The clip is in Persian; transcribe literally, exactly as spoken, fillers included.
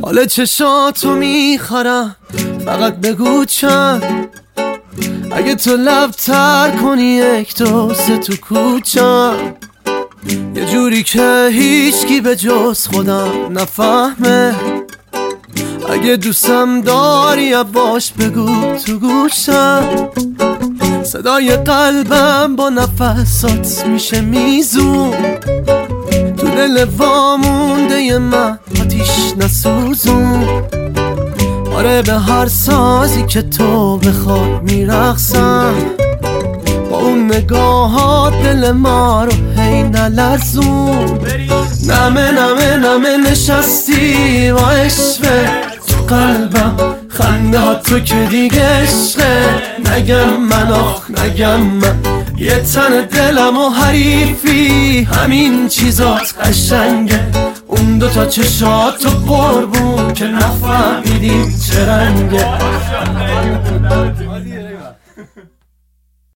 حال چشاتو میخرم، فقط بگو چند. اگه تو لب تر کنی یک دو سه تو کوچم، یه جوری که هیچکی به جز خودم نفهمه. اگه دوستم داری عباش بگو تو گوشم، صدای قلبم با نفسات میشه میزون. تو دل وامونده من آتیش نسوزون. آره به هر سازی که تو بخوای میرقصم، با اون نگاهات دل ما رو هی نلرزون. نمه نمه نمه نشستی با عشقه تو قلبم، خنده ها تو که دیگه عشقه. نگم من آخ نگم من، یه تن دلم و حریفی، همین چیزات قشنگه. اون دوتا چشات و قربون که نفهمیدیم چه رنگه.